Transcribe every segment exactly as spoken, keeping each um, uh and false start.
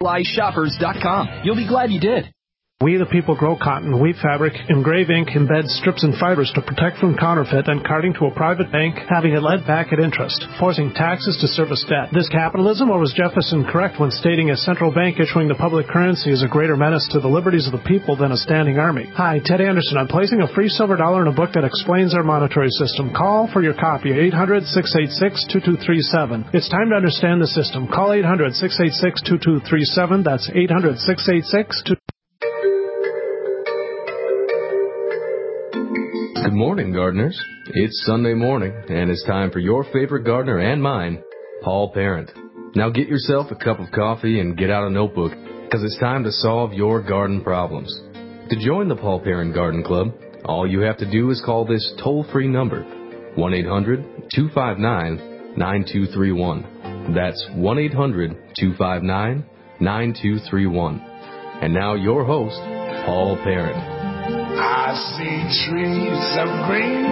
fly shoppers dot com. You'll be glad you did. We the people grow cotton, weave fabric, engrave ink, embed strips and fibers to protect from counterfeit and carting to a private bank, having it led back at interest, forcing taxes to service debt. This capitalism, or was Jefferson correct when stating a central bank issuing the public currency is a greater menace to the liberties of the people than a standing army? Hi, Ted Anderson. I'm placing a free silver dollar in a book that explains our monetary system. Call for your copy, eight hundred, six eight six, two two three seven. It's time to understand the system. Call eight hundred, six eight six, two two three seven. That's eight hundred, six eight six, two two three seven. Good morning, gardeners. It's Sunday morning, and it's time for your favorite gardener and mine, Paul Parent. Now get yourself a cup of coffee and get out a notebook, because it's time to solve your garden problems. To join the Paul Parent Garden Club, all you have to do is call this toll-free number, one eight hundred, two five nine, nine two three one. That's one eight hundred, two five nine, nine two three one. And now your host, Paul Parent. I see trees of green,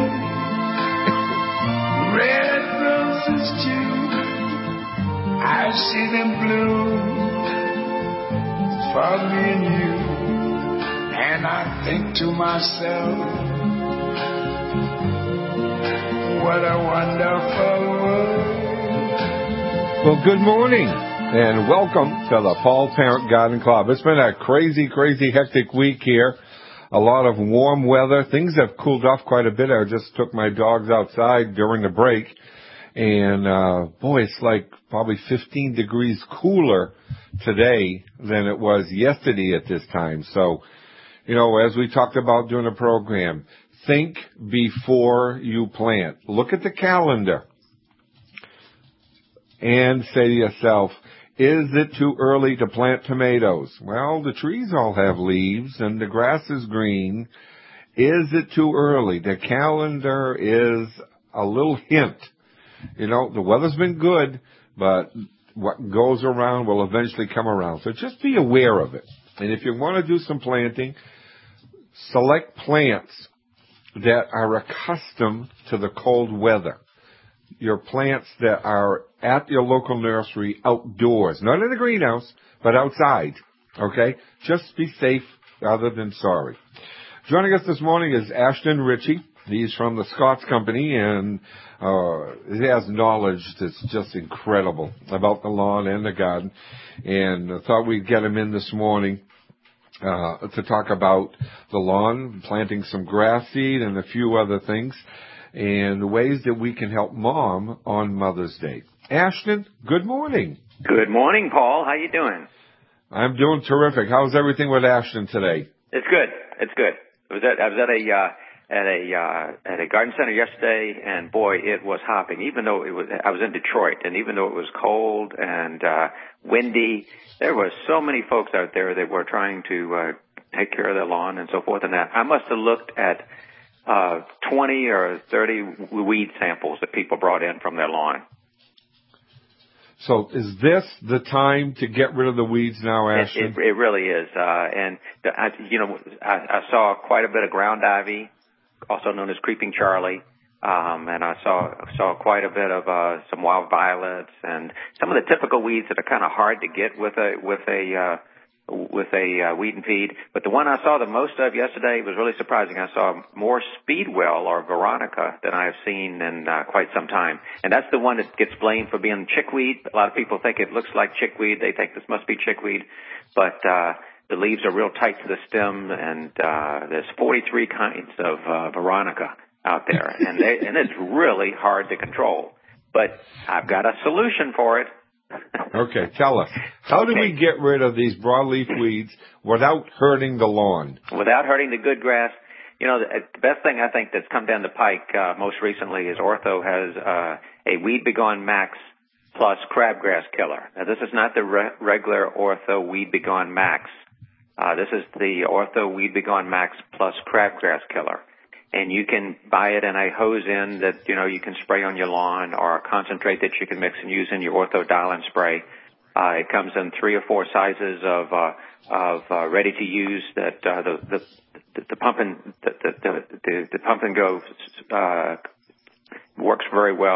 red roses too. I see them bloom for me and you. And I think to myself, what a wonderful world. Well, good morning and welcome to the Paul Parent Garden Club. It's been a crazy, crazy, hectic week here. A lot of warm weather. Things have cooled off quite a bit. I just took my dogs outside during the break, and uh boy, it's like probably fifteen degrees cooler today than it was yesterday at this time. So, you know, as we talked about during the program, think before you plant. Look at the calendar and say to yourself, is it too early to plant tomatoes? Well, the trees all have leaves and the grass is green. Is it too early? The calendar is a little hint. You know, the weather's been good, but what goes around will eventually come around. So just be aware of it. And if you want to do some planting, select plants that are accustomed to the cold weather. Your plants that are at your local nursery outdoors, not in the greenhouse, but outside, okay? Just be safe rather than sorry. Joining us this morning is Ashton Ritchie. He's from the Scott's Company, and uh, he has knowledge that's just incredible about the lawn and the garden. And I thought we'd get him in this morning uh, to talk about the lawn, planting some grass seed and a few other things, and the ways that we can help Mom on Mother's Day. Ashton, good morning. Good morning, Paul. How you doing? I'm doing terrific. How's everything with Ashton today? It's good. It's good. I was at I was at a uh, at a uh, at a garden center yesterday, and boy, it was hopping. Even though it was, I was in Detroit, and even though it was cold and uh, windy, there were so many folks out there that were trying to uh, take care of their lawn and so forth. And that I must have looked at uh, twenty or thirty weed samples that people brought in from their lawn. So is this the time to get rid of the weeds now, Ashton? It, it, it really is. Uh, and, the, I, you know, I, I saw quite a bit of ground ivy, also known as creeping Charlie. Um, and I saw, saw quite a bit of, uh, some wild violets and some of the typical weeds that are kind of hard to get with a, with a, uh, with a uh, weed and feed. But the one I saw the most of yesterday was really surprising. I saw more speedwell or veronica than I have seen in uh, quite some time. And that's the one that gets blamed for being chickweed. A lot of people think it looks like chickweed. They think this must be chickweed. But uh, the leaves are real tight to the stem, and uh, there's forty-three kinds of uh, veronica out there. and, they, and it's really hard to control. But I've got a solution for it. Okay, tell us. How okay. do we get rid of these broadleaf weeds without hurting the lawn? Without hurting the good grass. You know, the, the best thing I think that's come down the pike uh, most recently is Ortho has uh, a Weed Begone Max plus crabgrass killer. Now, this is not the re- regular Ortho Weed Begone Max. Uh, this is the Ortho Weed Begone Max plus crabgrass killer. And you can buy it in a hose in that, you know, you can spray on your lawn, or a concentrate that you can mix and use in your Ortho Dial-In spray. Uh, it comes in three or four sizes of, uh, of, uh, ready to use that, uh, the, the, the, the pump and, the, the, the, the pump and go, uh, works very well.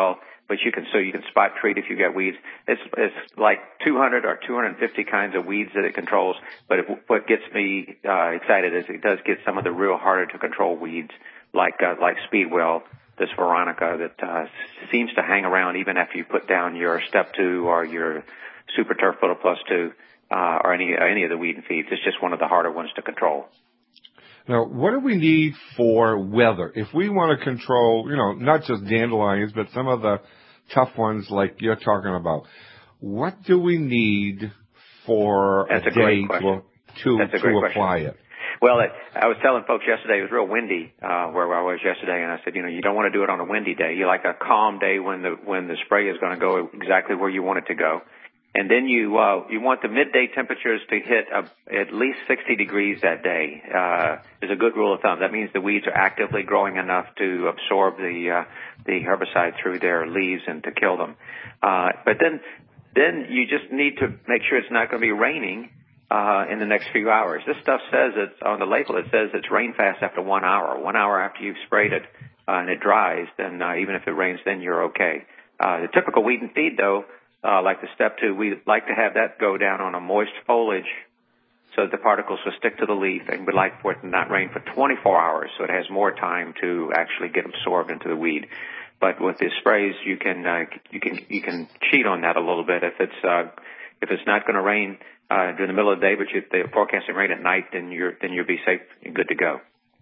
but you can so you can spot treat if you get weeds. It's it's like two hundred or two hundred fifty kinds of weeds that it controls. But it, what gets me uh, excited is it does get some of the real harder to control weeds, like uh, like speedwell, this veronica that uh, seems to hang around even after you put down your step two or your Super Turf Photo Plus two uh, or any any of the weed and feeds. It's just one of the harder ones to control. Now, what do we need for weather? If we want to control, you know, not just dandelions, but some of the tough ones like you're talking about, what do we need for That's a, a great day question. to, That's a to, great to question. apply it? Well, it, I was telling folks yesterday, it was real windy uh, where I was yesterday, and I said, you know, you don't want to do it on a windy day. You like a calm day when the when the spray is going to go exactly where you want it to go. And then you uh, you want the midday temperatures to hit a, at least sixty degrees that day. Uh, is a good rule of thumb. That means the weeds are actively growing enough to absorb the uh, the herbicide through their leaves and to kill them. Uh, but then then you just need to make sure it's not going to be raining uh, in the next few hours. This stuff says it's on the label. It says it's rain fast after one hour. One hour after you've sprayed it uh, and it dries, then uh, even if it rains, then you're okay. Uh, the typical weed and feed, though. Uh, like the step two, we like to have that go down on a moist foliage so that the particles will stick to the leaf, and we'd like for it to not rain for twenty-four hours so it has more time to actually get absorbed into the weed. But with the sprays, you can uh, you can you can cheat on that a little bit. If it's uh, if it's not going to rain uh, during the middle of the day, but you, they're forecasting rain at night, then you're then you'll be safe and good to go.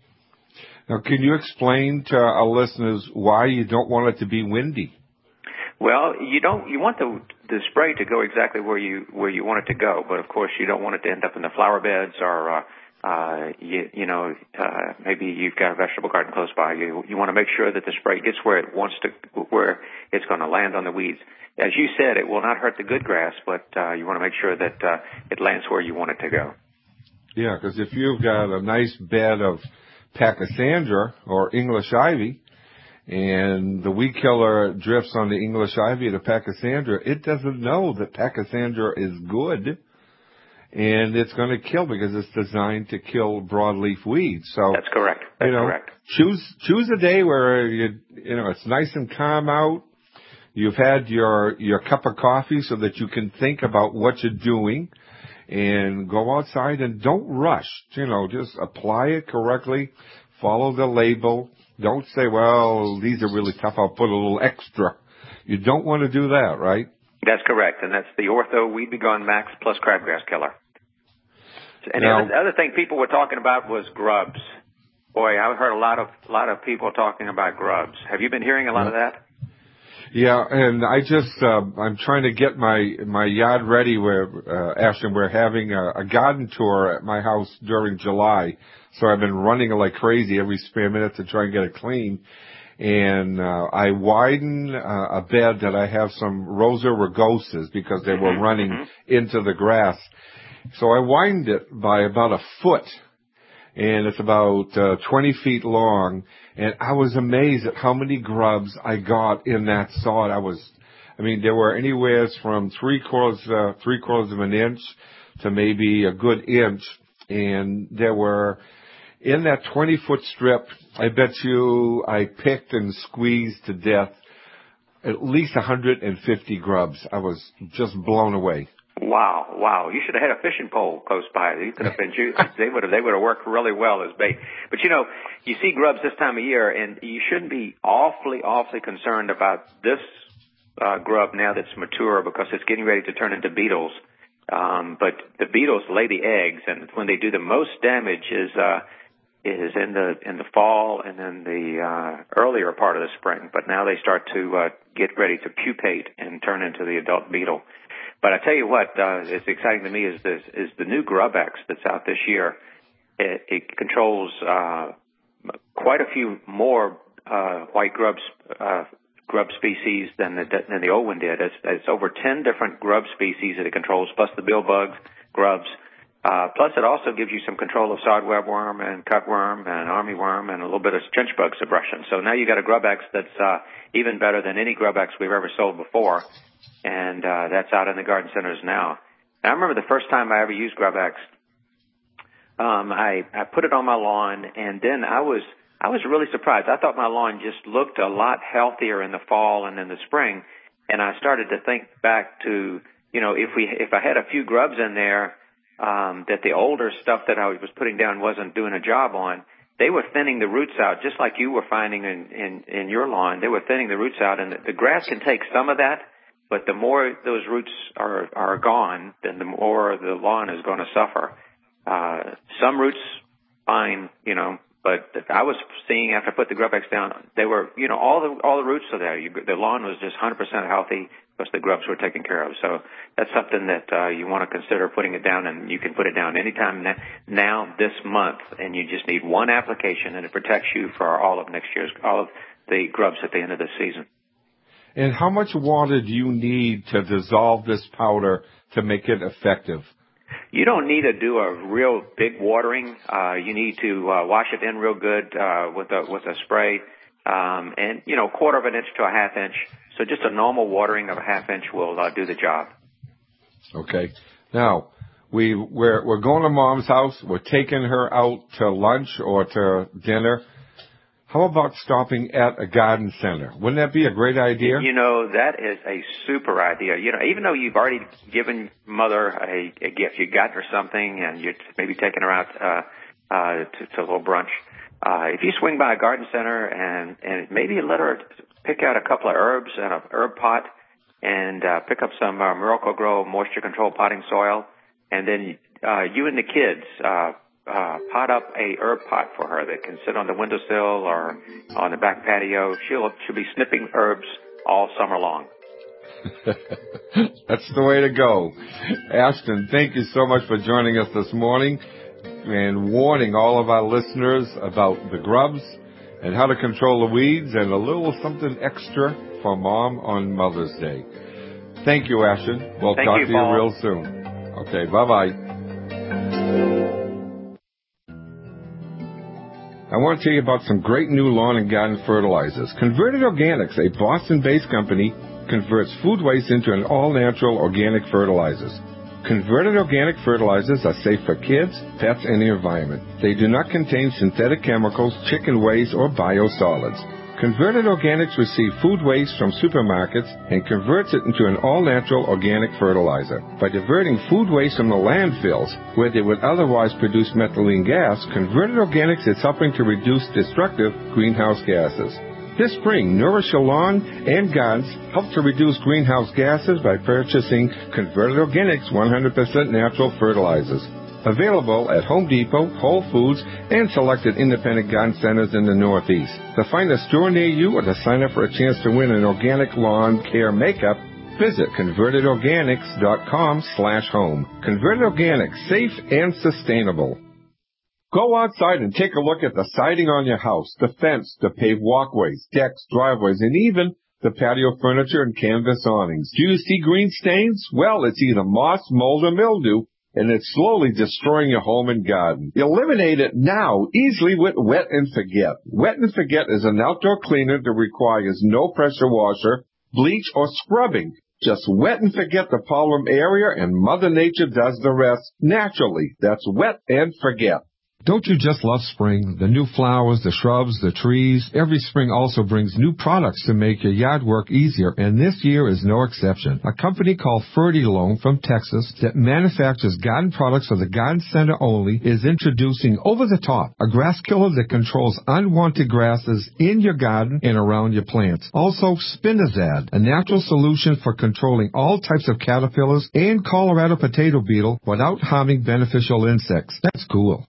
Now, can you explain to our listeners why you don't want it to be windy? Well, you don't. You want the the spray to go exactly where you where you want it to go, but of course you don't want it to end up in the flower beds or uh, uh, you, you know uh, maybe you've got a vegetable garden close by. You you want to make sure that the spray gets where it wants to, where it's going to land on the weeds. As you said, it will not hurt the good grass, but uh, you want to make sure that uh, it lands where you want it to go. Yeah, because if you've got a nice bed of Pachysandra or English ivy, and the weed killer drifts on the English ivy to Pachysandra, it doesn't know that Pachysandra is good, and it's going to kill because it's designed to kill broadleaf weeds. So that's correct. That's you know, correct. Choose choose a day where you you know it's nice and calm out. You've had your your cup of coffee so that you can think about what you're doing, and go outside and don't rush. You know, just apply it correctly, follow the label. Don't say, well, these are really tough, I'll put a little extra. You don't want to do that, right? That's correct, and that's the Ortho Weed B Gone Max plus Crabgrass Killer. And now, the, other, the other thing people were talking about was grubs. Boy, I heard a lot of a lot of people talking about grubs. Have you been hearing a lot yeah. of that? Yeah, and I just, uh, I'm trying to get my, my yard ready where, uh, Ashton, we're having a, a garden tour at my house during July. So I've been running like crazy every spare minute to try and get it clean. And, uh, I widened uh, a bed that I have some Rosa rugosas because they were mm-hmm, running mm-hmm. into the grass. So I widened it by about a foot. And it's about uh, twenty feet long, and I was amazed at how many grubs I got in that sod. I was, I mean, there were anywhere from three quarters, uh, three quarters of an inch to maybe a good inch, and there were, in that twenty foot strip, I bet you I picked and squeezed to death at least one hundred fifty grubs. I was just blown away. Wow, wow! You should have had a fishing pole close by. You could have been. They would have. They would have worked really well as bait. But you know, you see grubs this time of year, and you shouldn't be awfully, awfully concerned about this uh, grub now that's mature because it's getting ready to turn into beetles. Um, but the beetles lay the eggs, and when they do the most damage is uh, is in the in the fall and then the uh, earlier part of the spring. But now they start to uh, get ready to pupate and turn into the adult beetle. But I tell you what, uh, is exciting to me is this, is the new GrubX that's out this year. It, it controls, uh, quite a few more, uh, white grubs, uh, grub species than the, than the old one did. It's, it's over ten different grub species that it controls, plus the bill bugs, grubs. Uh, plus it also gives you some control of sod webworm and cutworm and armyworm and a little bit of chinch bug suppression. So now you got a GrubX that's, uh, even better than any GrubX we've ever sold before. And uh, that's out in the garden centers now. And I remember the first time I ever used GrubX, um, I, I put it on my lawn, and then I was I was really surprised. I thought my lawn just looked a lot healthier in the fall and in the spring, and I started to think back to, you know, if we if I had a few grubs in there um, that the older stuff that I was putting down wasn't doing a job on, they were thinning the roots out, just like you were finding in, in, in your lawn. They were thinning the roots out, and the, the grass can take some of that, but the more those roots are, are gone, then the more the lawn is going to suffer. Uh, some roots, fine, you know, but I was seeing after I put the grub X down, they were, you know, all the all the roots are there. You, the lawn was just one hundred percent healthy because the grubs were taken care of. So that's something that uh, you want to consider putting it down, and you can put it down anytime na- now this month, and you just need one application, and it protects you for all of next year's, all of the grubs at the end of the season. And how much water do you need to dissolve this powder to make it effective? You don't need to do a real big watering. Uh, you need to uh, wash it in real good uh, with a with a spray, um, and you know, quarter of an inch to a half inch. So just a normal watering of a half inch will uh, do the job. Okay. Now we we're we're going to Mom's house. We're taking her out to lunch or to dinner. How about stopping at a garden center? Wouldn't that be a great idea? You know, that is a super idea. You know, even though you've already given Mother a, a gift, you got her something, and you're maybe taking her out uh, uh, to, to a little brunch. Uh, if you swing by a garden center and, and maybe let her pick out a couple of herbs and an herb pot, and uh, pick up some uh, Miracle-Gro moisture control potting soil, and then uh, you and the kids uh, Uh, pot up a herb pot for her that can sit on the windowsill or on the back patio. She'll she'll be snipping herbs all summer long. That's the way to go. Ashton, thank you so much for joining us this morning and warning all of our listeners about the grubs and how to control the weeds and a little something extra for Mom on Mother's Day. Thank you, Ashton. We'll Thank talk you, to you Paul. real soon. Okay, bye-bye. I want to tell you about some great new lawn and garden fertilizers. Converted Organics, a Boston-based company, converts food waste into an all-natural organic fertilizers. Converted organic fertilizers are safe for kids, pets, and the environment. They do not contain synthetic chemicals, chicken waste, or biosolids. Converted Organics receive food waste from supermarkets and converts it into an all-natural organic fertilizer. By diverting food waste from the landfills, where they would otherwise produce methylene gas, Converted Organics is helping to reduce destructive greenhouse gases. This spring, nourish your lawn and gardens. Help to reduce greenhouse gases by purchasing Converted Organics one hundred percent natural fertilizers. Available at Home Depot, Whole Foods, and selected independent garden centers in the Northeast. To find a store near you or to sign up for a chance to win an organic lawn care makeup, visit converted organics dot com slash home. Converted Organics, safe and sustainable. Go outside and take a look at the siding on your house, the fence, the paved walkways, decks, driveways, and even the patio furniture and canvas awnings. Do you see green stains? Well, it's either moss, mold, or mildew, and it's slowly destroying your home and garden. Eliminate it now, easily with Wet and Forget. Wet and Forget is an outdoor cleaner that requires no pressure washer, bleach, or scrubbing. Just wet and forget the problem area, and Mother Nature does the rest naturally. That's Wet and Forget. Don't you just love spring? The new flowers, the shrubs, the trees. Every spring also brings new products to make your yard work easier, and this year is no exception. A company called Fertilome from Texas that manufactures garden products for the garden center only is introducing Over the Top, a grass killer that controls unwanted grasses in your garden and around your plants. Also, Spinazad, a natural solution for controlling all types of caterpillars and Colorado potato beetle without harming beneficial insects. That's cool.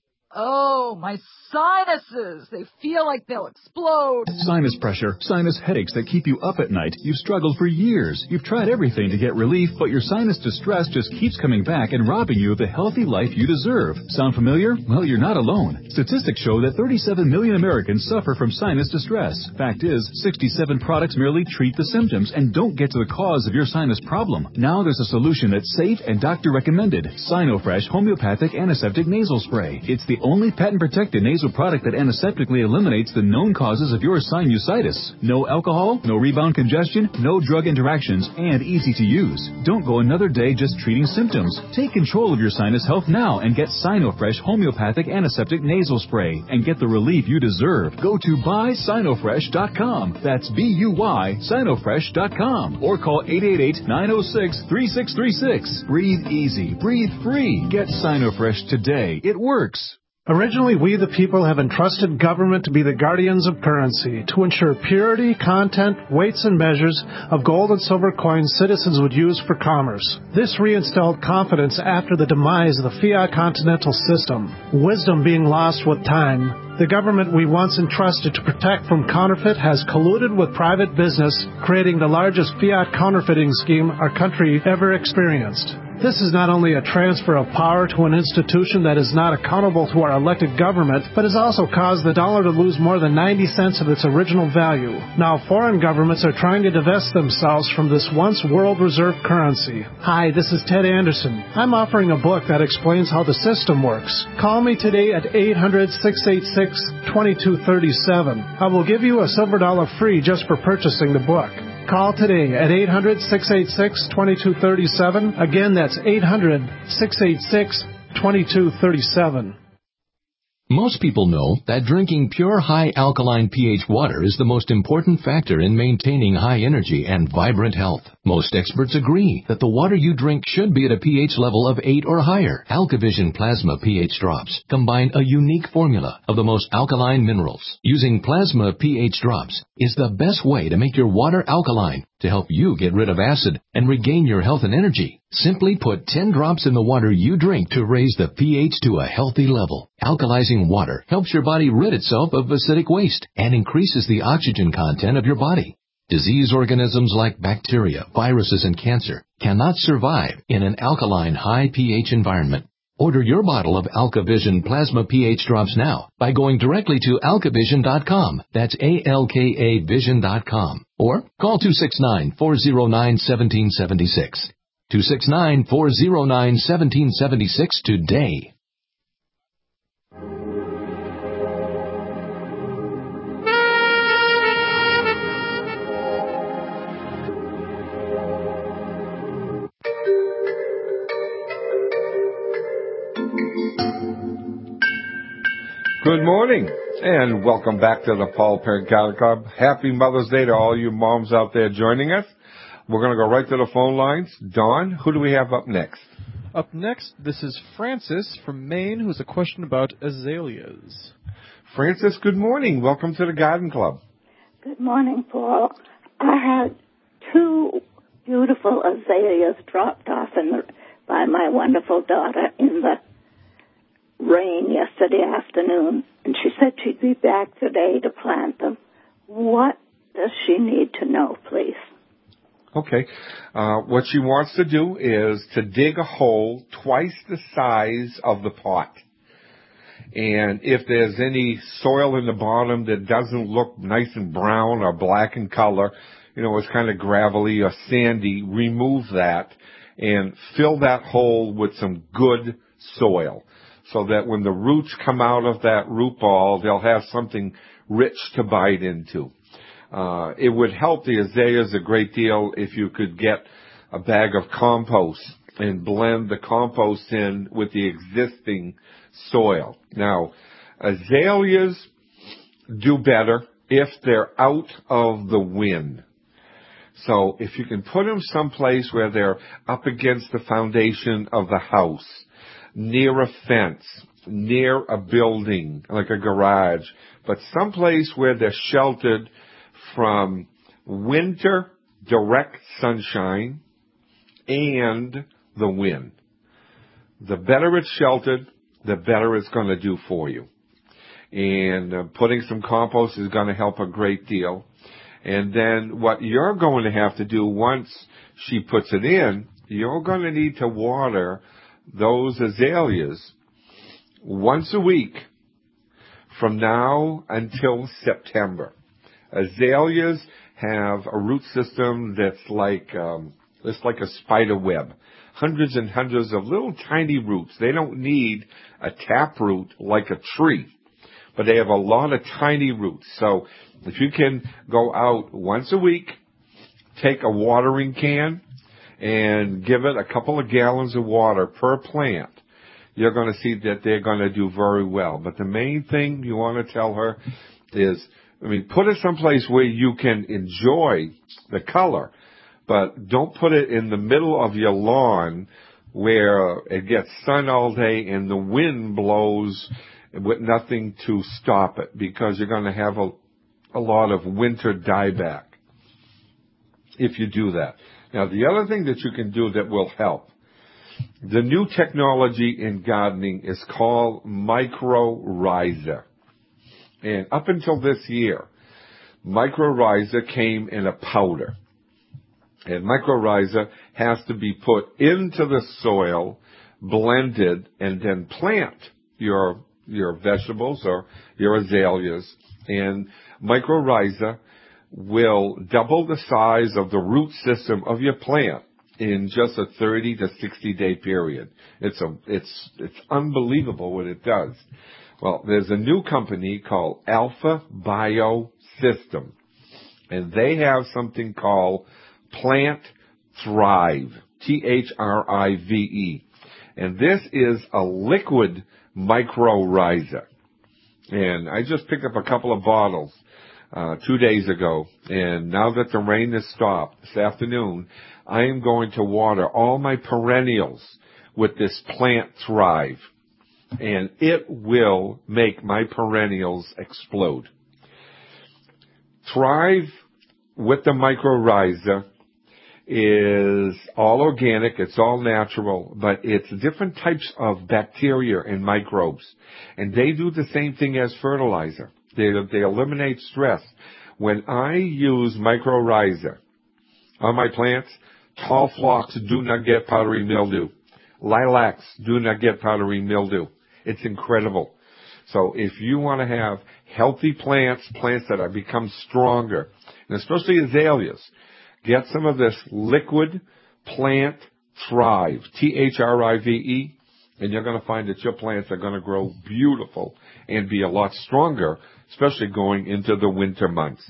Oh, my sinuses! They feel like they'll explode. Sinus pressure, sinus headaches that keep you up at night. You've struggled for years. You've tried everything to get relief, but your sinus distress just keeps coming back and robbing you of the healthy life you deserve. Sound familiar? Well, you're not alone. Statistics show that thirty-seven million Americans suffer from sinus distress. Fact is, sixty-seven products merely treat the symptoms and don't get to the cause of your sinus problem. Now there's a solution that's safe and doctor recommended. Sinofresh Homeopathic Antiseptic Nasal Spray. It's the only patent patent-protected nasal product that antiseptically eliminates the known causes of your sinusitis. No alcohol, no rebound congestion, no drug interactions, and easy to use. Don't go another day just treating symptoms. Take control of your sinus health now and get Sinofresh Homeopathic Antiseptic Nasal Spray and get the relief you deserve. Go to buy sinofresh dot com. That's B U Y sinofresh dot com. Or call eight eight eight, nine oh six, three six three six. Breathe easy. Breathe free. Get Sinofresh today. It works. Originally, we the people have entrusted government to be the guardians of currency, to ensure purity, content, weights, and measures of gold and silver coins citizens would use for commerce. This reinstalled confidence after the demise of the fiat continental system, wisdom being lost with time. The government we once entrusted to protect from counterfeit has colluded with private business, creating the largest fiat counterfeiting scheme our country ever experienced. This is not only a transfer of power to an institution that is not accountable to our elected government, but has also caused the dollar to lose more than ninety cents of its original value. Now foreign governments are trying to divest themselves from this once world reserve currency. Hi, this is Ted Anderson. I'm offering a book that explains how the system works. Call me today at eight hundred, six eight six, two two three seven. I will give you a silver dollar free just for purchasing the book. Call today at eight hundred, six eight six, two two three seven. Again, that's eight hundred, six eight six, two two three seven. Most people know that drinking pure high alkaline pH water is the most important factor in maintaining high energy and vibrant health. Most experts agree that the water you drink should be at a pH level of eight or higher. AlkaVision Plasma pH drops combine a unique formula of the most alkaline minerals. Using Plasma pH drops is the best way to make your water alkaline to help you get rid of acid and regain your health and energy. Simply put ten drops in the water you drink to raise the pH to a healthy level. Alkalizing water helps your body rid itself of acidic waste and increases the oxygen content of your body. Disease organisms like bacteria, viruses, and cancer cannot survive in an alkaline high pH environment. Order your bottle of AlkaVision Plasma pH drops now by going directly to alka vision dot com. That's A L K A vision dot com. Or call two six nine, four oh nine, one seven seven six. two six nine, four oh nine, one seven seven six today. Good morning, and welcome back to the Paul Parent Garden Club. Happy Mother's Day to all you moms out there joining us. We're going to go right to the phone lines. Dawn, who do we have up next? Up next, this is Francis from Maine, who has a question about azaleas. Francis, good morning. Welcome to the Garden Club. Good morning, Paul. I had two beautiful azaleas dropped off in the, by my wonderful daughter in the rain yesterday afternoon, and she said she'd be back today to plant them. What does she need to know, please? Okay. Uh, what she wants to do is to dig a hole twice the size of the pot. And if there's any soil in the bottom that doesn't look nice and brown or black in color, you know, it's kind of gravelly or sandy, remove that and fill that hole with some good soil, so that when the roots come out of that root ball, they'll have something rich to bite into. Uh, it would help the azaleas a great deal if you could get a bag of compost and blend the compost in with the existing soil. Now, azaleas do better if they're out of the wind. So if you can put them someplace where they're up against the foundation of the house, near a fence, near a building, like a garage, but someplace where they're sheltered from winter direct sunshine and the wind. The better it's sheltered, the better it's going to do for you. And uh, putting some compost is going to help a great deal. And then what you're going to have to do once she puts it in, you're going to need to water those azaleas once a week from now until September. Azaleas have a root system that's like um, it's like a spider web. Hundreds and hundreds of little tiny roots. They don't need a taproot like a tree. but they have a lot of tiny roots. So if you can go out once a week, take a watering can, and give it a couple of gallons of water per plant, you're going to see that they're going to do very well. But the main thing you want to tell her is, I mean, put it someplace where you can enjoy the color, but don't put it in the middle of your lawn where it gets sun all day and the wind blows with nothing to stop it, because you're going to have a, a lot of winter dieback if you do that. Now, the other thing that you can do that will help, the new technology in gardening is called mycorrhiza. And up until this year, mycorrhiza came in a powder. And mycorrhiza has to be put into the soil, blended, and then plant your your vegetables or your azaleas. And mycorrhiza will double the size of the root system of your plant in just a thirty to sixty day period. It's a, it's, it's unbelievable what it does. Well, there's a new company called Alpha Bio System, and they have something called Plant Thrive, T H R I V E. And this is a liquid mycorrhiza. And I just picked up a couple of bottles Uh, two days ago, and now that the rain has stopped this afternoon, I am going to water all my perennials with this Plant Thrive, and it will make my perennials explode. Thrive with the mycorrhiza is all organic, it's all natural, but it's different types of bacteria and microbes, and they do the same thing as fertilizer. They, they eliminate stress. When I use mycorrhiza on my plants, tall phlox do not get powdery mildew. Lilacs do not get powdery mildew. It's incredible. So if you want to have healthy plants, plants that have become stronger, and especially azaleas, get some of this liquid Plant Thrive, T H R I V E, and you're going to find that your plants are going to grow beautiful and be a lot stronger, especially going into the winter months.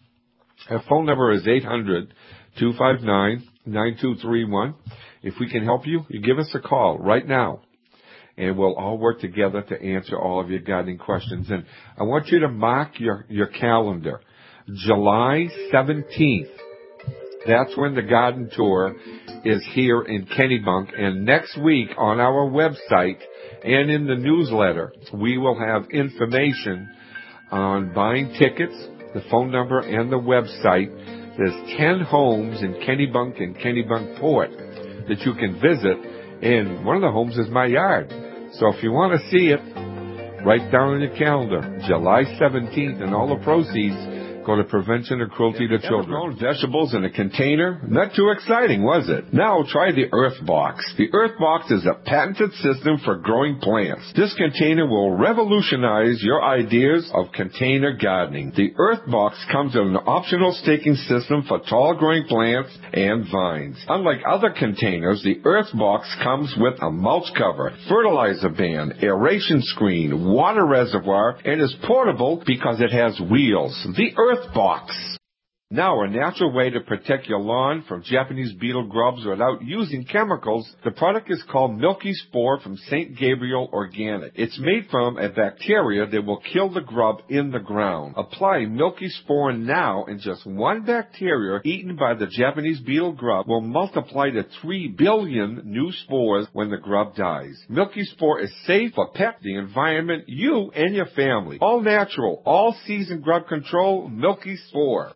Our phone number is eight hundred, two five nine, nine two three one. If we can help you, you give us a call right now, and we'll all work together to answer all of your gardening questions. And I want you to mark your, your calendar. July seventeenth. That's when the garden tour is here in Kennebunk. And next week on our website and in the newsletter, we will have information on buying tickets, the phone number, and the website. There's ten homes in Kennebunk and Kennebunkport that you can visit, and one of the homes is my yard. So if you want to see it, write down on your calendar, July seventeenth, and all the proceeds go to prevention of cruelty to children. Ever grown vegetables in a container? Not too exciting, was it? Now try the Earth Box. The Earth Box is a patented system for growing plants. This container will revolutionize your ideas of container gardening. The Earth Box comes with an optional staking system for tall growing plants and vines. Unlike other containers, the Earth Box comes with a mulch cover, fertilizer ban, aeration screen, water reservoir, and is portable because it has wheels. The Earth Box. Now, a natural way to protect your lawn from Japanese beetle grubs without using chemicals. The product is called Milky Spore from Saint Gabriel Organic. It's made from a bacteria that will kill the grub in the ground. Apply Milky Spore now, and just one bacteria eaten by the Japanese beetle grub will multiply to three billion new spores when the grub dies. Milky Spore is safe for pet, the environment, you, and your family. All natural, all season grub control, Milky Spore.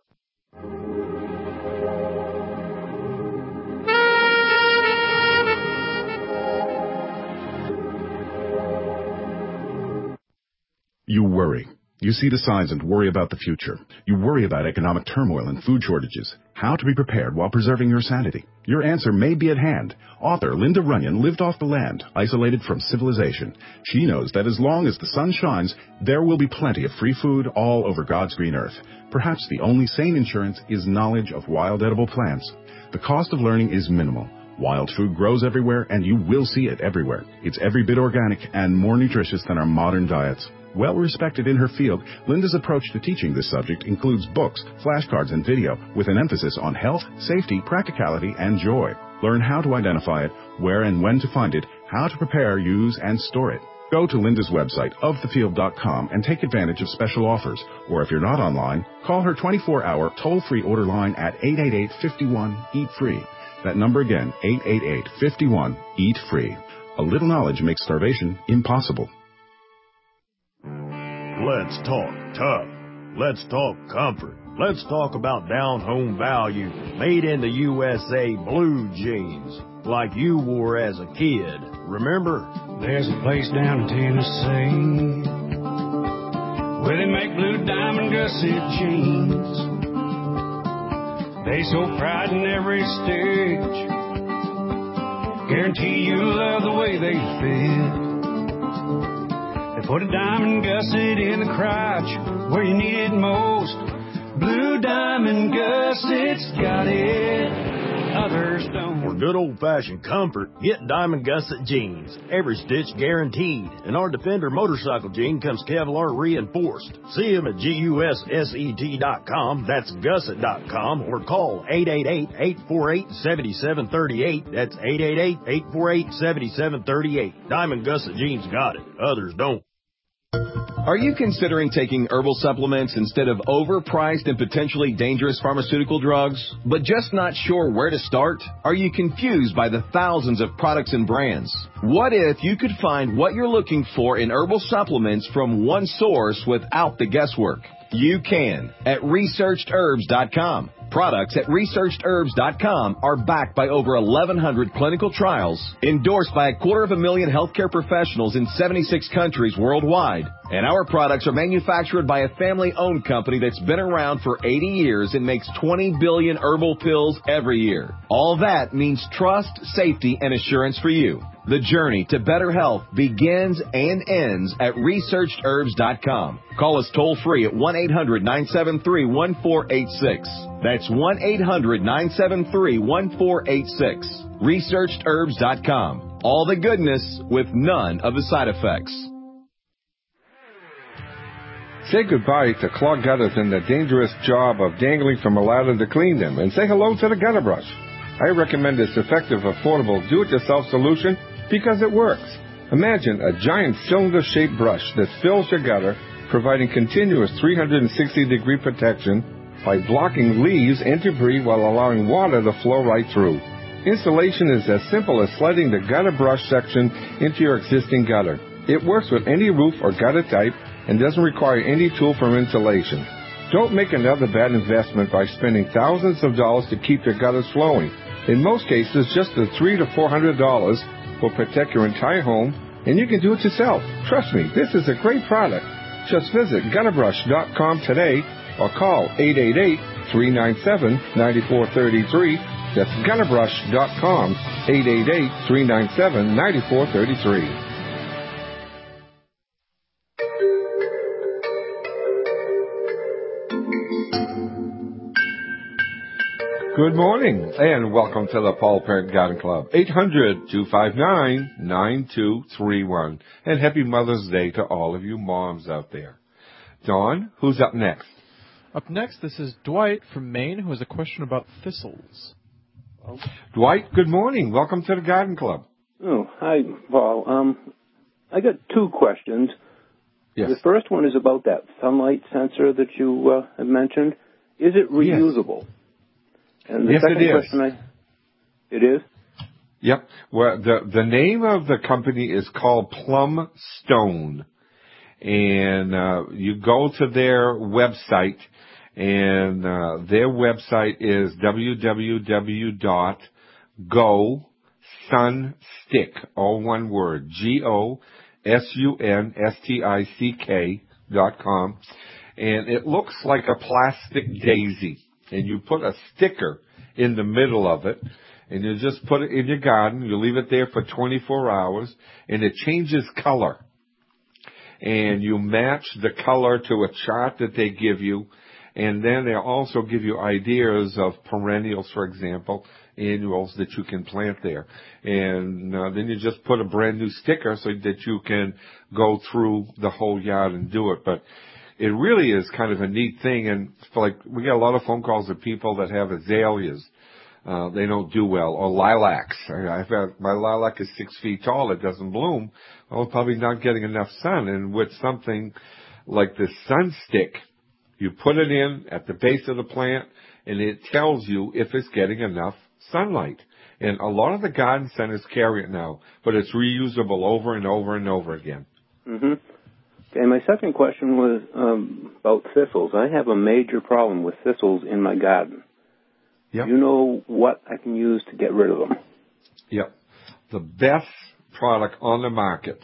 You worry. You see the signs and worry about the future. You worry about economic turmoil and food shortages. How to be prepared while preserving your sanity. Your answer may be at hand. Author Linda Runyon lived off the land, isolated from civilization. She knows that as long as the sun shines, there will be plenty of free food all over God's green earth. Perhaps the only sane insurance is knowledge of wild edible plants. The cost of learning is minimal. Wild food grows everywhere, and you will see it everywhere. It's every bit organic and more nutritious than our modern diets. Well respected in her field, Linda's approach to teaching this subject includes books, flashcards, and video with an emphasis on health, safety, practicality, and joy. Learn how to identify it, where and when to find it, how to prepare, use, and store it. Go to Linda's website, of the field dot com, and take advantage of special offers. Or if you're not online, call her twenty-four hour toll-free order line at eight eight eight, five one, eat free. That number again, eight eight eight, five one, eat free. A little knowledge makes starvation impossible. Let's talk tough. Let's talk comfort. Let's talk about down-home value, made in the U S A blue jeans, like you wore as a kid. Remember? There's a place down in Tennessee where they make blue diamond gusset jeans. They show pride in every stitch, guarantee you love the way they fit. They put a diamond gusset in the crotch where you need it most. Blue diamond gussets got it. Others don't. For good old-fashioned comfort, get Diamond Gusset jeans. Every stitch guaranteed. And our Defender motorcycle jean comes Kevlar reinforced. See them at gusset dot com. That's gusset dot com. Or call eight eight eight, eight four eight, seven seven three eight. That's eight eight eight, eight four eight, seven seven three eight. Diamond Gusset jeans got it. Others don't. Are you considering taking herbal supplements instead of overpriced and potentially dangerous pharmaceutical drugs, but just not sure where to start? Are you confused by the thousands of products and brands? What if you could find what you're looking for in herbal supplements from one source without the guesswork? You can at researched herbs dot com. Products at researched herbs dot com are backed by over eleven hundred clinical trials, endorsed by a quarter of a million healthcare professionals in seventy-six countries worldwide. And our products are manufactured by a family-owned company that's been around for eighty years and makes twenty billion herbal pills every year. All that means trust, safety, and assurance for you. The journey to better health begins and ends at researched herbs dot com. Call us toll-free at one eight hundred, nine seven three, one four eight six. That's one eight hundred, nine seven three, one four eight six. researched herbs dot com. All the goodness with none of the side effects. Say goodbye to clogged gutters and the dangerous job of dangling from a ladder to clean them, and say hello to the gutter brush. I recommend this effective, affordable, do-it-yourself solution because it works. Imagine a giant cylinder-shaped brush that fills your gutter, providing continuous three hundred sixty degree protection by blocking leaves and debris while allowing water to flow right through. Installation is as simple as sliding the gutter brush section into your existing gutter. It works with any roof or gutter type and doesn't require any tool for insulation. Don't make another bad investment by spending thousands of dollars to keep your gutters flowing. In most cases, just the three to four hundred dollars will protect your entire home, and you can do it yourself. Trust me, this is a great product. Just visit gutter brush dot com today or call eight eight eight, three nine seven, nine four three three. That's gutter brush dot com, eight eight eight, three nine seven, nine four three three. Good morning, and welcome to the Paul Parent Garden Club, eight hundred, two five nine, nine two three one. And happy Mother's Day to all of you moms out there. Dawn, who's up next? Up next, this is Dwight from Maine, who has a question about thistles. Dwight, good morning. Welcome to the Garden Club. Oh, hi, Paul. Um, I got two questions. Yes. The first one is about that sunlight sensor that you uh, have mentioned. Is it reusable? Yes. And the yes, second it is. question I, it is? Yep. Well, the, the name of the company is called Plum Stone. And uh, you go to their website, and uh, their website is w w w dot go sunstick, all one word, G O S U N S T I C K dot com. And it looks like a plastic daisy. And you put a sticker in the middle of it, and you just put it in your garden. You leave it there for twenty-four hours, and it changes color. And you match the color to a chart that they give you, And then they'll also give you ideas of perennials, for example, annuals that you can plant there. And uh, then you just put a brand new sticker so that you can go through the whole yard and do it. But it really is kind of a neat thing. And for like, we get a lot of phone calls of people that have azaleas. Uh, they don't do well, or lilacs. I, I've had, my lilac is six feet tall. It doesn't bloom. Well, it's probably not getting enough sun. And with something like the sun stick, you put it in at the base of the plant, and it tells you if it's getting enough sunlight. And a lot of the garden centers carry it now, but it's reusable over and over and over again. Mm-hmm. Okay, my second question was um, about thistles. I have a major problem with thistles in my garden. Yep. Do you know what I can use to get rid of them? Yep. The best product on the market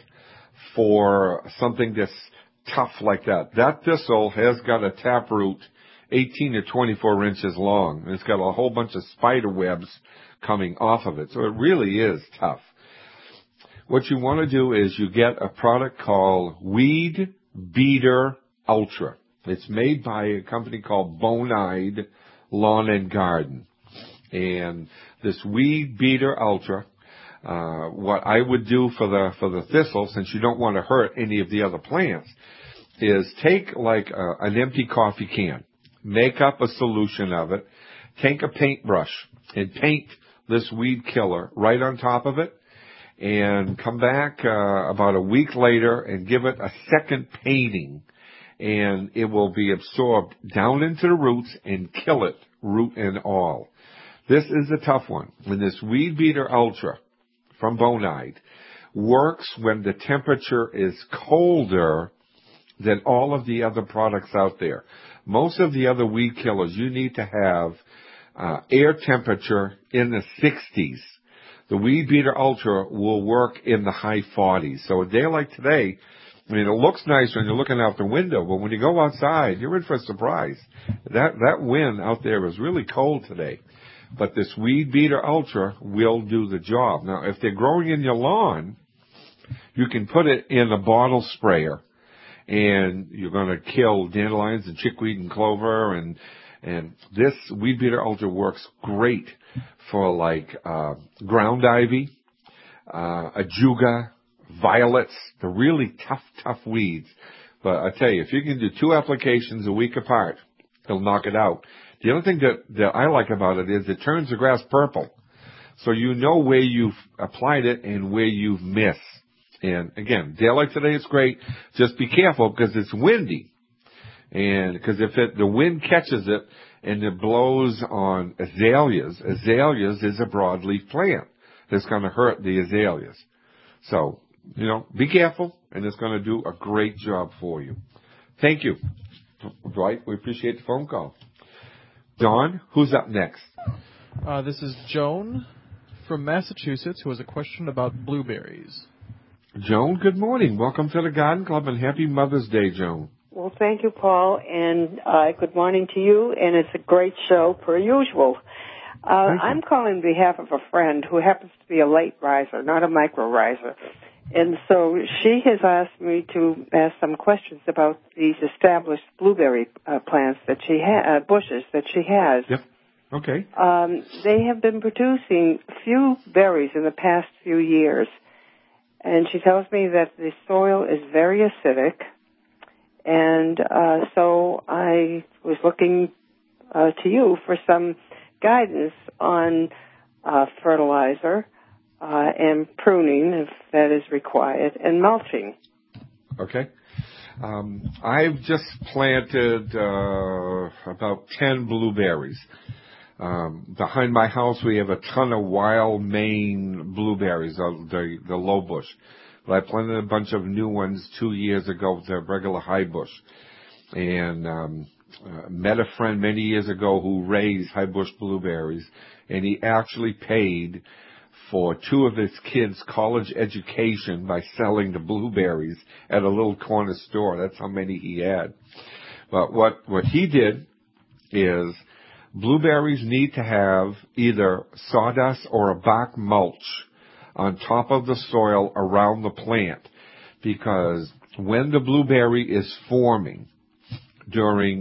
for something that's tough like that. That thistle has got a taproot eighteen to twenty-four inches long. And it's got a whole bunch of spider webs coming off of it. So it really is tough. What you want to do is you get a product called Weed Beater Ultra. It's made by a company called Bonide Lawn and Garden. And this Weed Beater Ultra, uh, what I would do for the, for the thistle, since you don't want to hurt any of the other plants, is take like a, an empty coffee can, make up a solution of it, take a paintbrush and paint this weed killer right on top of it, and come back uh, about a week later and give it a second painting, and it will be absorbed down into the roots and kill it, root and all. This is a tough one. And this Weed Beater Ultra from Bonide works when the temperature is colder than all of the other products out there. Most of the other weed killers, you need to have uh, air temperature in the sixties. The Weed Beater Ultra will work in the high forties. So a day like today, I mean, it looks nice when you're looking out the window, but when you go outside, you're in for a surprise. That, that wind out there is really cold today. But this Weed Beater Ultra will do the job. Now, if they're growing in your lawn, you can put it in a bottle sprayer, and you're going to kill dandelions and chickweed and clover. And, and this Weed Beater Ultra works great for like, uh, ground ivy, uh, ajuga, violets, the really tough, tough weeds. But I tell you, if you can do two applications a week apart, it'll knock it out. The other thing that, that I like about it is it turns the grass purple. So you know where you've applied it and where you've missed. And again, day like today is great. Just be careful because it's windy. And because if it, the wind catches it and it blows on azaleas, azaleas is a broadleaf plant that's going to hurt the azaleas. So, you know, be careful, and it's going to do a great job for you. Thank you. Dwight, we appreciate the phone call. Don, who's up next? Uh, this is Joan from Massachusetts, who has a question about blueberries. Joan, good morning. Welcome to the Garden Club, and happy Mother's Day, Joan. Well, thank you, Paul, and uh, good morning to you, and it's a great show, per usual. Uh, I'm calling on behalf of a friend who happens to be a late riser, not a micro riser. And so she has asked me to ask some questions about these established blueberry uh, plants that she ha- uh, bushes that she has. Yep. Okay. Um, they have been producing few berries in the past few years. And she tells me that the soil is very acidic. And uh, so I was looking uh, to you for some guidance on uh, fertilizer uh, and pruning, if that is required, and mulching. Okay. Um, I've just planted uh, about ten blueberries. Um, behind my house, we have a ton of wild Maine blueberries, uh, the, the low bush. But I planted a bunch of new ones two years ago with the regular high bush. And um, uh, met a friend many years ago who raised high bush blueberries, and he actually paid for two of his kids' college education by selling the blueberries at a little corner store. That's how many he had. But what, what he did is blueberries need to have either sawdust or a bark mulch on top of the soil around the plant, because when the blueberry is forming during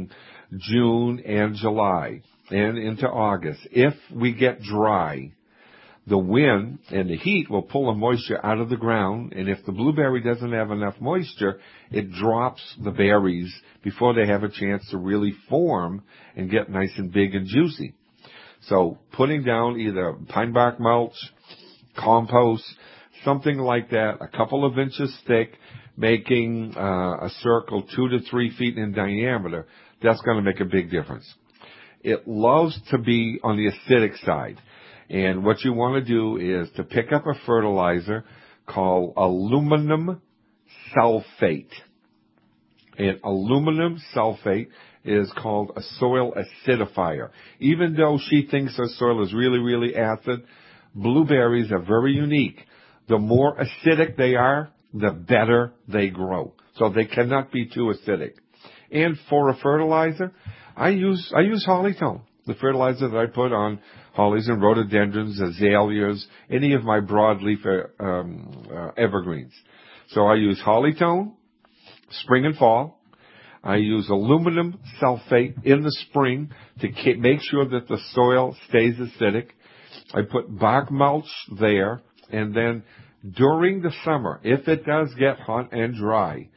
June and July and into August, if we get dry, the wind and the heat will pull the moisture out of the ground, and if the blueberry doesn't have enough moisture, it drops the berries before they have a chance to really form and get nice and big and juicy. So putting down either pine bark mulch, compost, something like that, a couple of inches thick, making uh, a circle two to three feet in diameter, that's going to make a big difference. It loves to be on the acidic side. And what you want to do is to pick up a fertilizer called aluminum sulfate. And aluminum sulfate is called a soil acidifier. Even though she thinks her soil is really, really acid, blueberries are very unique. The more acidic they are, the better they grow. So they cannot be too acidic. And for a fertilizer, I use I use Hollytone, the fertilizer that I put on hollies and rhododendrons, azaleas, any of my broadleaf uh, um, uh, evergreens. So I use Hollytone, spring and fall. I use aluminum sulfate in the spring to ke- make sure that the soil stays acidic. I put bark mulch there, and then during the summer, if it does get hot and dry,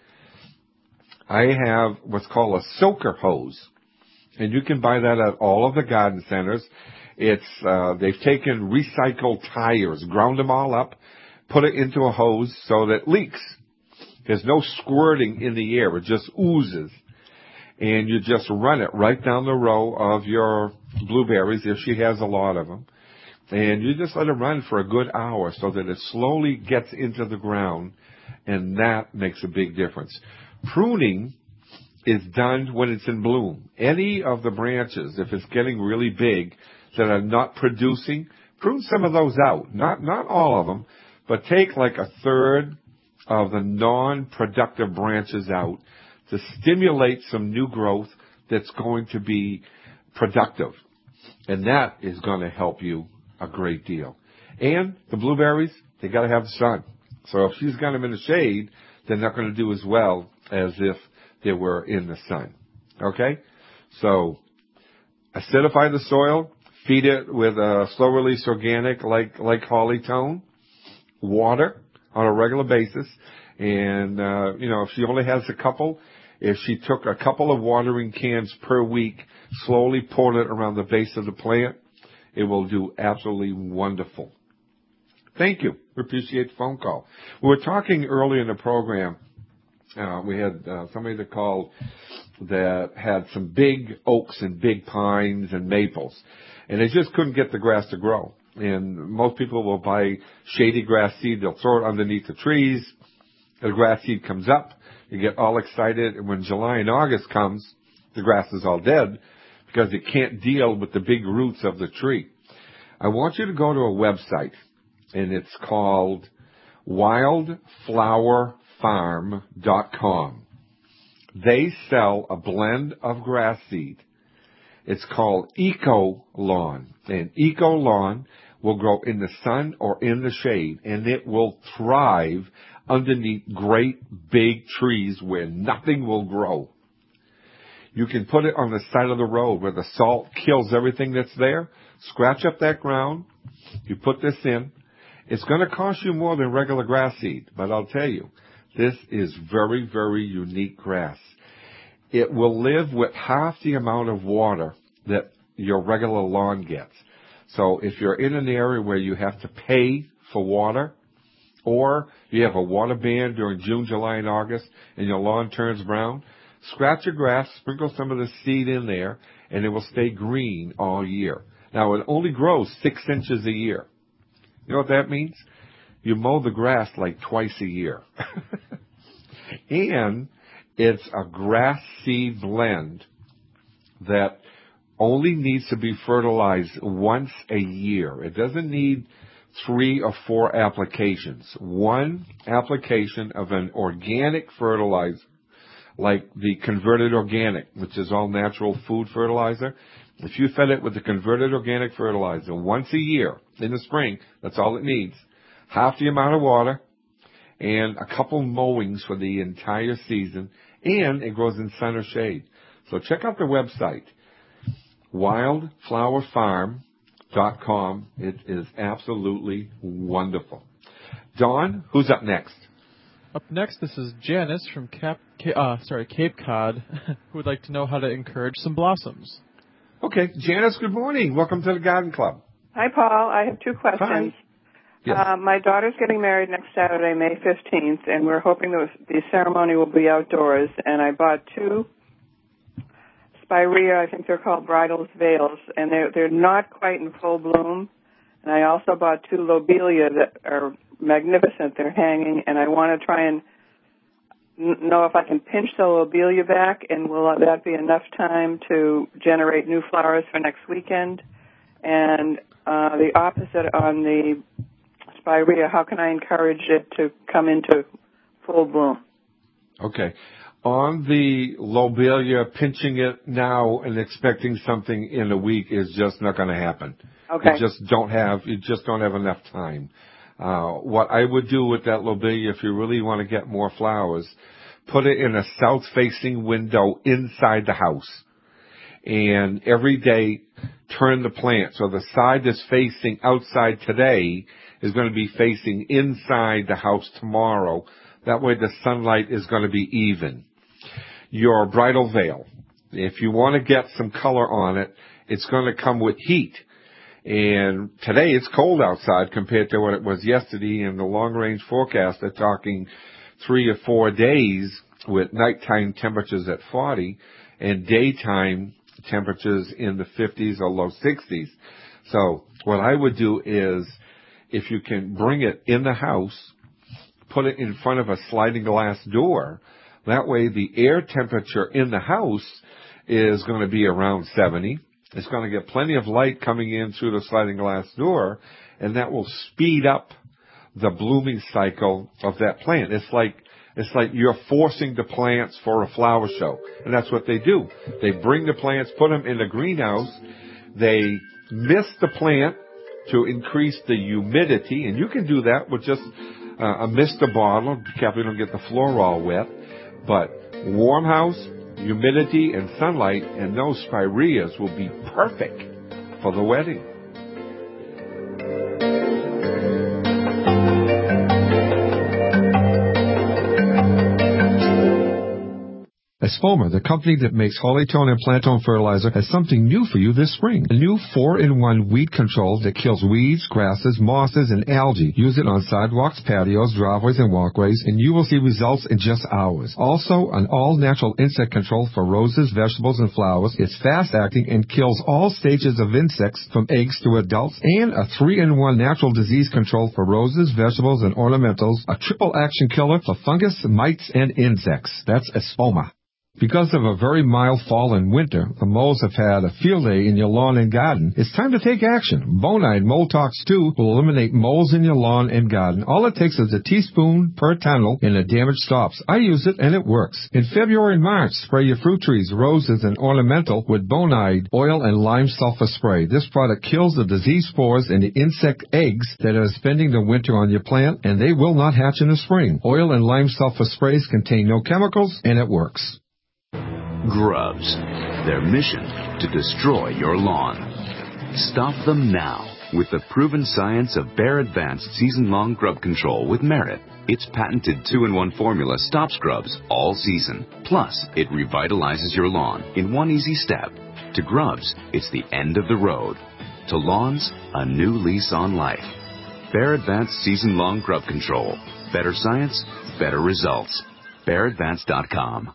I have what's called a soaker hose. And you can buy that at all of the garden centers. It's, uh, they've taken recycled tires, ground them all up, put it into a hose so that it leaks. There's no squirting in the air. It just oozes. And you just run it right down the row of your blueberries, if she has a lot of them. And you just let it run for a good hour so that it slowly gets into the ground, and that makes a big difference. Pruning is done when it's in bloom. Any of the branches, if it's getting really big, that are not producing, prune some of those out. Not not all of them, but take like a third of the non-productive branches out to stimulate some new growth that's going to be productive. And that is going to help you a great deal. And the blueberries, they got to have the sun. So if she's got them in the shade, they're not going to do as well as if they were in the sun. Okay? So acidify the soil, feed it with a slow-release organic like like Hollytone, water on a regular basis, and, uh, you know, if she only has a couple, if she took a couple of watering cans per week, slowly poured it around the base of the plant, it will do absolutely wonderful. Thank you. We appreciate the phone call. We were talking earlier in the program. Uh, we had uh, somebody that called that had some big oaks and big pines and maples, and they just couldn't get the grass to grow. And most people will buy shady grass seed. They'll throw it underneath the trees. The grass seed comes up. You get all excited, and when July and August comes, the grass is all dead because it can't deal with the big roots of the tree. I want you to go to a website, and it's called wildflower farm dot com. They sell a blend of grass seed. It's called Eco Lawn. And Eco Lawn will grow in the sun or in the shade, and it will thrive underneath great big trees where nothing will grow. You can put it on the side of the road where the salt kills everything that's there. Scratch up that ground. You put this in. It's going to cost you more than regular grass seed, but I'll tell you, this is very, very unique grass. It will live with half the amount of water that your regular lawn gets. So if you're in an area where you have to pay for water, or you have a water ban during June, July, and August, and your lawn turns brown, scratch your grass, sprinkle some of the seed in there, and it will stay green all year. Now, it only grows six inches a year. You know what that means? You mow the grass like twice a year. And it's a grass seed blend that only needs to be fertilized once a year. It doesn't need three or four applications. One application of an organic fertilizer, like the converted organic, which is all natural food fertilizer. If you fed it with the converted organic fertilizer once a year in the spring, that's all it needs. Half the amount of water and a couple mowings for the entire season, and it grows in sun or shade. So check out the website, wildflower farm dot com. It is absolutely wonderful. Don, who's up next? Up next, this is Janice from Cap, uh, sorry, Cape Cod, who would like to know how to encourage some blossoms. Okay, Janice, good morning. Welcome to the Garden Club. Hi, Paul. I have two questions. Hi. Yes. Uh, my daughter's getting married next Saturday, May fifteenth, and we're hoping that the ceremony will be outdoors. And I bought two spirea, I think they're called bridal veils, and they're, they're not quite in full bloom. And I also bought two lobelia that are magnificent. They're hanging, and I want to try and n- know if I can pinch the lobelia back, and will that be enough time to generate new flowers for next weekend? And uh, the opposite on the spirea, how can I encourage it to come into full bloom? Okay. On the lobelia, pinching it now and expecting something in a week is just not going to happen. Okay. You just don't have, you just don't have enough time. Uh, what I would do with that lobelia, if you really want to get more flowers, put it in a south-facing window inside the house. And every day, turn the plant. So the side that's facing outside today is going to be facing inside the house tomorrow. That way the sunlight is going to be even. Your bridal veil, if you want to get some color on it, it's going to come with heat. And today it's cold outside compared to what it was yesterday. And the long-range forecast, they're talking three or four days with nighttime temperatures at forty and daytime temperatures in the fifties or low sixties. So what I would do is, if you can bring it in the house, put it in front of a sliding glass door. That way the air temperature in the house is going to be around seventy. It's going to get plenty of light coming in through the sliding glass door, and that will speed up the blooming cycle of that plant. It's like It's like you're forcing the plants for a flower show. And that's what they do. They bring the plants, put them in the greenhouse. They mist the plant to increase the humidity. And you can do that with just uh, a mister bottle. Be careful you don't get the floor all wet. But warm house, humidity, and sunlight, and those spireas will be perfect for the wedding. Espoma, the company that makes Hollytone and Plantone fertilizer, has something new for you this spring. A new four in one weed control that kills weeds, grasses, mosses, and algae. Use it on sidewalks, patios, driveways, and walkways, and you will see results in just hours. Also, an all-natural insect control for roses, vegetables, and flowers. It's fast-acting and kills all stages of insects from eggs to adults. And a three in one natural disease control for roses, vegetables, and ornamentals. A triple-action killer for fungus, mites, and insects. That's Espoma. Because of a very mild fall and winter, the moles have had a field day in your lawn and garden. It's time to take action. Bonide Moltox two will eliminate moles in your lawn and garden. All it takes is a teaspoon per tunnel and the damage stops. I use it and it works. In February and March, spray your fruit trees, roses, and ornamental with Bonide oil and lime sulfur spray. This product kills the disease spores and the insect eggs that are spending the winter on your plant, and they will not hatch in the spring. Oil and lime sulfur sprays contain no chemicals, and it works. Grubs. Their mission to destroy your lawn. Stop them now with the proven science of Bayer Advanced Season-Long Grub Control with Merit. Its patented two in one formula stops grubs all season. Plus, it revitalizes your lawn in one easy step. To grubs, it's the end of the road. To lawns, a new lease on life. Bayer Advanced Season-Long Grub Control. Better science, better results. Bayer Advanced dot com.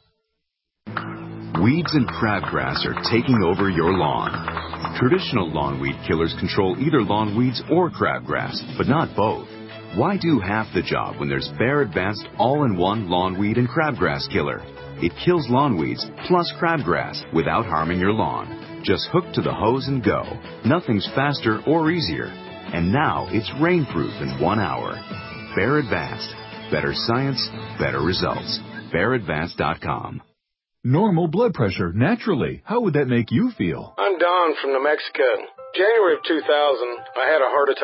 Weeds and crabgrass are taking over your lawn. Traditional lawn weed killers control either lawn weeds or crabgrass, but not both. Why do half the job when there's Bayer Advanced all-in-one lawn weed and crabgrass killer? It kills lawn weeds plus crabgrass without harming your lawn. Just hook to the hose and go. Nothing's faster or easier. And now it's rainproof in one hour. Bayer Advanced. Better science, better results. Bayer Advanced dot com. Normal blood pressure, naturally. How would that make you feel? I'm Don from New Mexico. January of two thousand, I had a heart attack.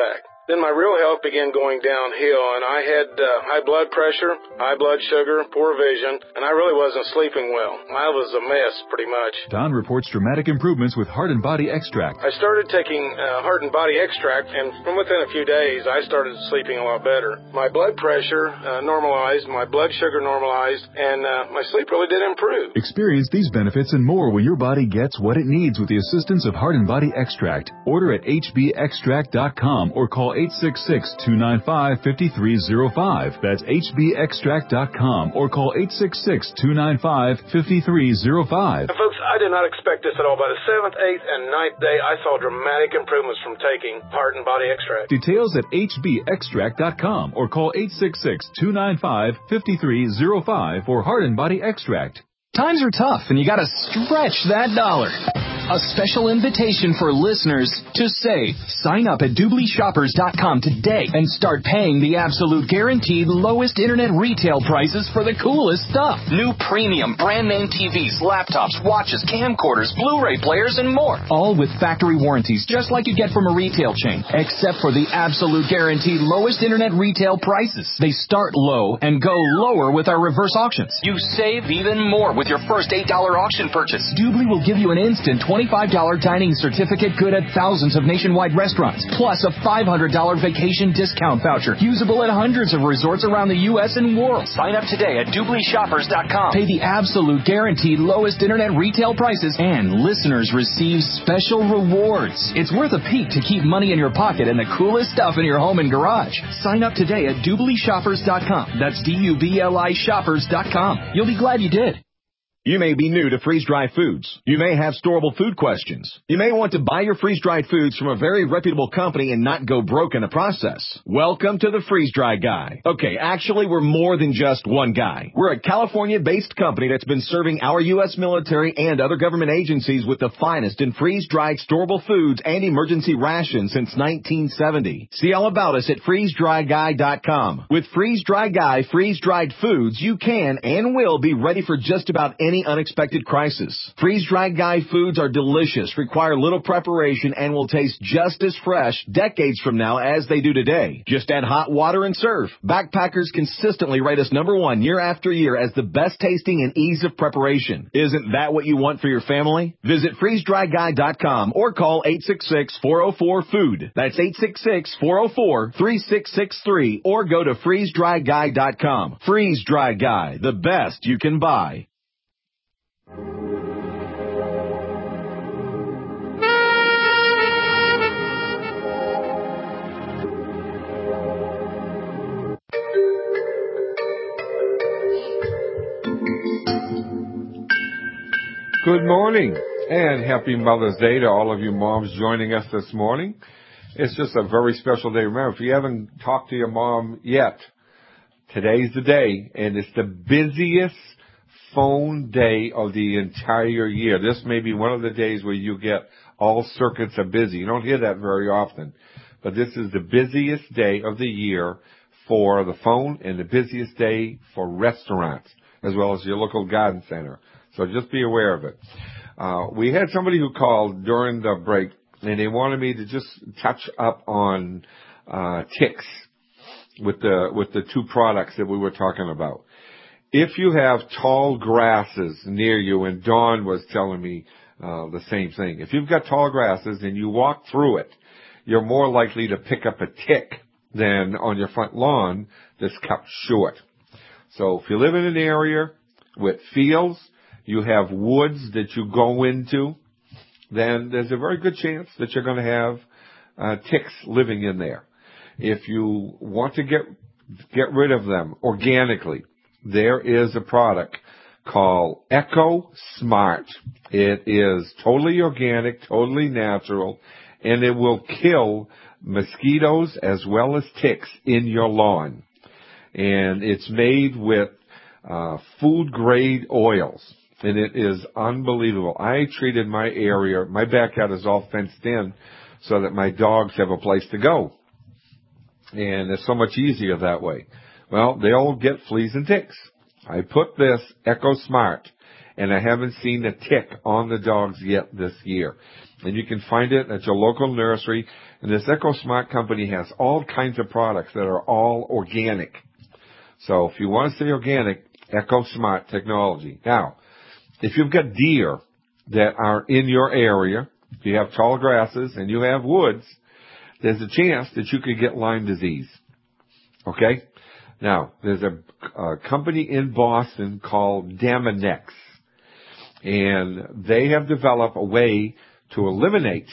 Then my real health began going downhill, and I had uh, high blood pressure, high blood sugar, poor vision, and I really wasn't sleeping well. I was a mess, pretty much. Don reports dramatic improvements with Heart and Body Extract. I started taking uh, Heart and Body Extract, and from within a few days, I started sleeping a lot better. My blood pressure uh, normalized, my blood sugar normalized, and uh, my sleep really did improve. Experience these benefits and more when your body gets what it needs with the assistance of Heart and Body Extract. Order at H B extract dot com or call eight six six, two nine five, five three zero five. That's H B extract dot com or call eight six six, two nine five, five three zero five. And folks, I did not expect this at all. By the seventh, eighth, and ninth day, I saw dramatic improvements from taking Heart and Body Extract. Details at H B extract dot com or call eight six six, two nine five, five three zero five for Heart and Body Extract. Times are tough, and you gotta stretch that dollar. A special invitation for listeners to save. Sign up at Doobly Shoppers dot com today and start paying the absolute guaranteed lowest internet retail prices for the coolest stuff. New premium brand name T Vs, laptops, watches, camcorders, Blu-ray players, and more. All with factory warranties, just like you get from a retail chain, except for the absolute guaranteed lowest internet retail prices. They start low and go lower with our reverse auctions. You save even more with your first eight dollar auction purchase. Doobly will give you an instant twenty-five dollar dining certificate good at thousands of nationwide restaurants, plus a five hundred dollar vacation discount voucher, usable at hundreds of resorts around the U S and world. Sign up today at Doobly Shoppers dot com. Pay the absolute guaranteed lowest internet retail prices, and listeners receive special rewards. It's worth a peek to keep money in your pocket and the coolest stuff in your home and garage. Sign up today at Doobly Shoppers dot com. That's D U B L I Shoppers dot com. You'll be glad you did. You may be new to freeze-dried foods. You may have storable food questions. You may want to buy your freeze-dried foods from a very reputable company and not go broke in the process. Welcome to the Freeze-Dry Guy. Okay, actually, we're more than just one guy. We're a California-based company that's been serving our U S military and other government agencies with the finest in freeze-dried storable foods and emergency rations since nineteen seventy. See all about us at freeze dry guy dot com. With Freeze-Dry Guy freeze-dried foods, you can and will be ready for just about any Any unexpected crisis. Freeze-Dried Guy foods are delicious, require little preparation, and will taste just as fresh decades from now as they do today. Just add hot water and serve. Backpackers consistently rate us number one year after year as the best tasting and ease of preparation. Isn't that what you want for your family? Visit freeze dry guy dot com or call eight six six, four oh four, food. That's eight six six, four oh four, three six six three or go to freeze dry guy dot com. Freeze-Dry Guy, the best you can buy. Good morning and happy Mother's Day to all of you moms joining us this morning. It's just a very special day. Remember, if you haven't talked to your mom yet, today's the day, and it's the busiest phone day of the entire year. This may be one of the days where you get all circuits are busy. You don't hear that very often, but this is the busiest day of the year for the phone and the busiest day for restaurants as well as your local garden center. So just be aware of it. Uh, we had somebody who called during the break, and they wanted me to just touch up on uh, ticks with the with the two products that we were talking about. If you have tall grasses near you, and Dawn was telling me uh, the same thing, if you've got tall grasses and you walk through it, you're more likely to pick up a tick than on your front lawn that's cut short. So if you live in an area with fields, you have woods that you go into, then there's a very good chance that you're going to have uh, ticks living in there. If you want to get get rid of them organically, there is a product called Echo Smart. It is totally organic, totally natural, and it will kill mosquitoes as well as ticks in your lawn. And it's made with uh, food-grade oils, and it is unbelievable. I treated my area, my backyard is all fenced in so that my dogs have a place to go. And it's so much easier that way. Well, they all get fleas and ticks. I put this Echo Smart and I haven't seen a tick on the dogs yet this year. And you can find it at your local nursery. And this EcoSmart company has all kinds of products that are all organic. So if you want to stay organic, EcoSmart technology. Now, if you've got deer that are in your area, if you have tall grasses and you have woods, there's a chance that you could get Lyme disease. Okay? Now, there's a, a company in Boston called Daminex, and they have developed a way to eliminate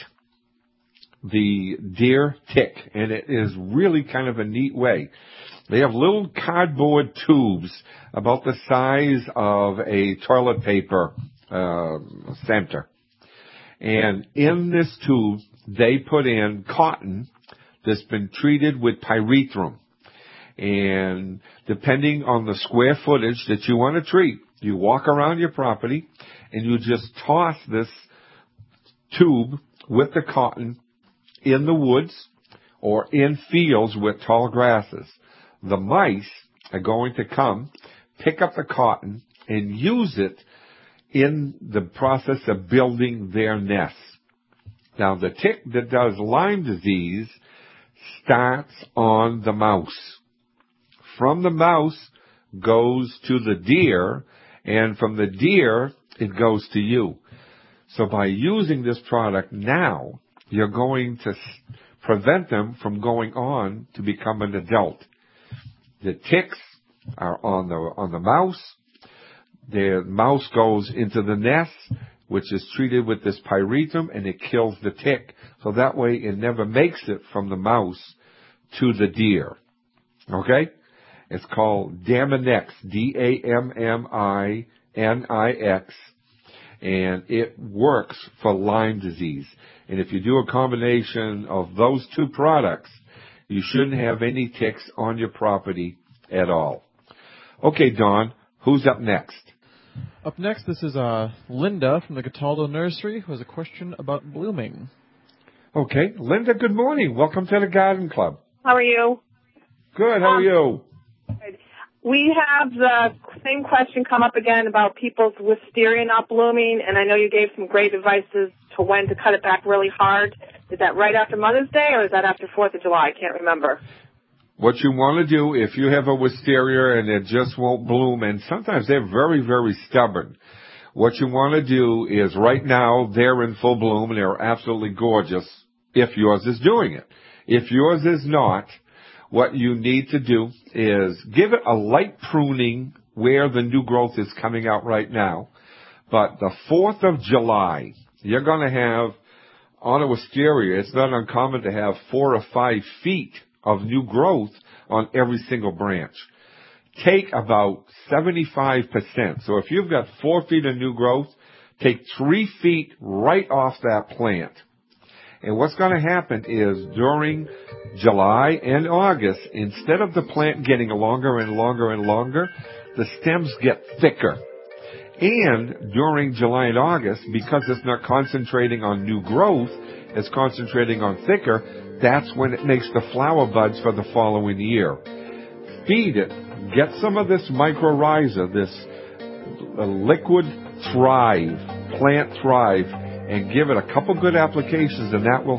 the deer tick, and it is really kind of a neat way. They have little cardboard tubes about the size of a toilet paper uh, center. And in this tube, they put in cotton that's been treated with pyrethrum. And depending on the square footage that you want to treat, you walk around your property and you just toss this tube with the cotton in the woods or in fields with tall grasses. The mice are going to come, pick up the cotton, and use it in the process of building their nests. Now, the tick that does Lyme disease starts on the mouse. From the mouse goes to the deer, and from the deer, it goes to you. So by using this product now, you're going to prevent them from going on to become an adult. The ticks are on the on the mouse. The mouse goes into the nest, which is treated with this pyrethrum, and it kills the tick. So that way it never makes it from the mouse to the deer. Okay? It's called Daminex, D A M M I N I X, and it works for Lyme disease. And if you do a combination of those two products, you shouldn't have any ticks on your property at all. Okay, Don, who's up next? Up next, this is uh, Linda from the Cataldo Nursery, who has a question about blooming. Okay, Linda, good morning. Welcome to the Garden Club. How are you? Good, how are um, you? Good. We have the same question come up again about people's wisteria not blooming, and I know you gave some great advices to when to cut it back really hard. Is that right after Mother's Day, or is that after fourth of July? I can't remember. What you want to do, if you have a wisteria and it just won't bloom, and sometimes they're very, very stubborn, what you want to do is right now they're in full bloom and they're absolutely gorgeous if yours is doing it. If yours is not, what you need to do is give it a light pruning where the new growth is coming out right now. But the fourth of July, you're going to have, on a wisteria, it's not uncommon to have four or five feet of new growth on every single branch. Take about seventy-five percent. So if you've got four feet of new growth, take three feet right off that plant. And what's going to happen is during July and August, instead of the plant getting longer and longer and longer, the stems get thicker. And during July and August, because it's not concentrating on new growth, it's concentrating on thicker, that's when it makes the flower buds for the following year. Feed it. Get some of this mycorrhiza, this uh, liquid Thrive, Plant Thrive, and give it a couple good applications, and that will